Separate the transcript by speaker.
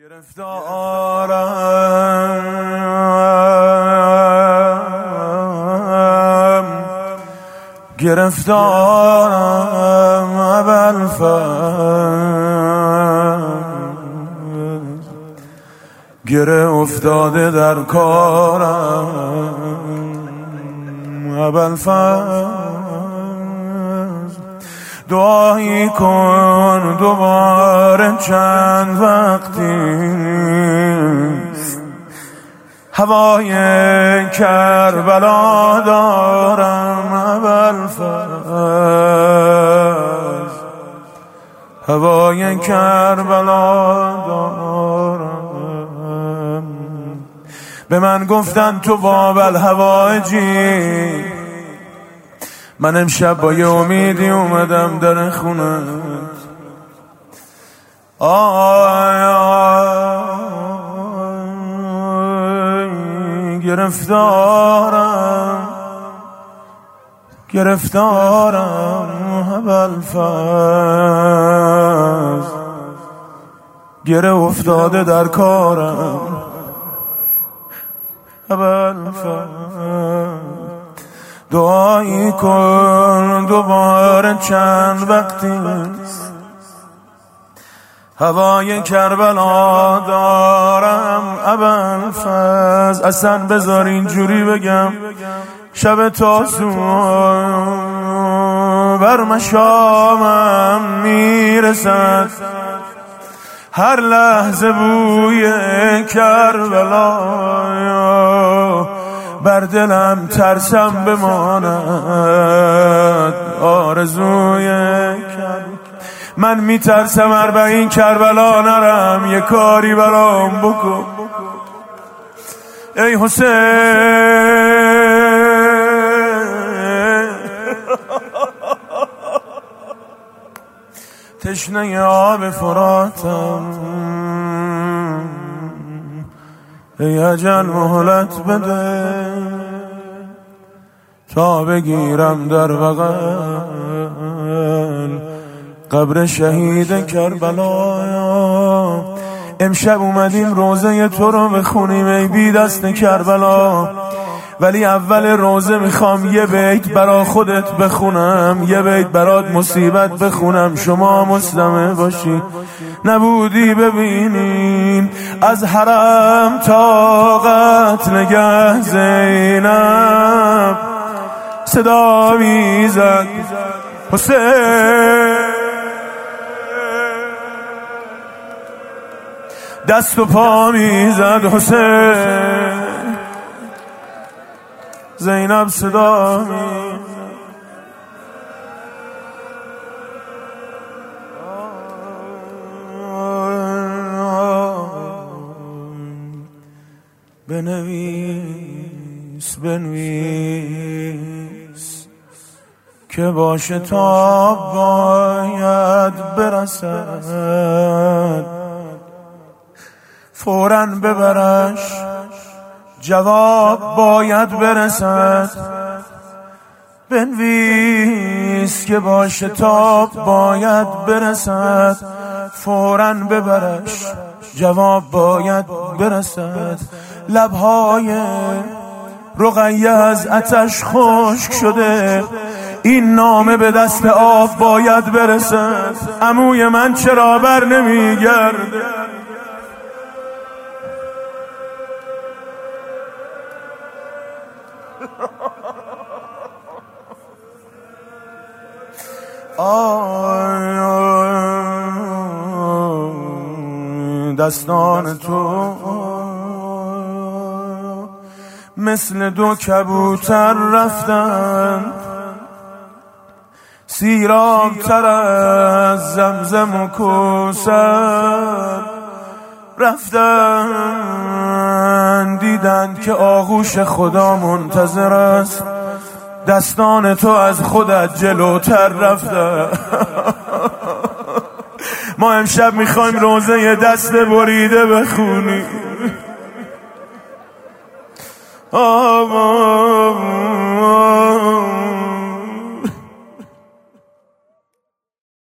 Speaker 1: گرفتارم ابوالفضل، گره افتاده در کارم ابوالفضل. دعایی کن دوباره چند وقتی هوای کربلا دارم ابوالفضل، هوای کربلا دارم. به من گفتن تو باب الهوایجی، من امشب با یه امیدی اومدم در خونه. گرفتارم ابوالفضل، گره افتاده در کارم ابوالفضل. دعایی کن دوباره چند وقتی هوای کربلا دارم ابوالفضل. اصلا بذار اینجوری بگم، شب تاسو بر مشامم میرسد، هر لحظه بوی کربلا بر دلم ترسم بماند. آرزوی من میترسم 40 کربلا نرم، یه کاری برام بکن ای حسین. تشنه آب فراتم، ای اجل مهلت بده تا بگیرم در بغل قبر شهید کربلا. امشب اومدیم روزه تو رو بخونیم ای بی دست کربلا، ولی اول روزه میخوام یه بیت برا خودت بخونم، یه بیت برات مصیبت بخونم، شما مسلمه باشی. نبودی ببینین از حرم تا قتل نگه زینب صدا میزد حسین، دست و پا میزد حسین، زینب صدا میزد. بنویس که باشه تا باید برسد، فوراً ببرش جواب باید برسد. بنویس که باشه تا باید برسد، فوراً ببرش جواب باید برسد. لبهای رقیه از آتش خشک شده، این نامه به دست آب باید برسد. عموی من چرا بر نمیگرده؟ دستان تو مثل 2 کبوتر رفتن، سیراب تر از زمزم و کوثر رفتن، دیدن که آغوش خدا منتظر است، دستان تو از خودت جلوتر رفته. ما امشب میخوایم روزه یه دست بریده بخونیم.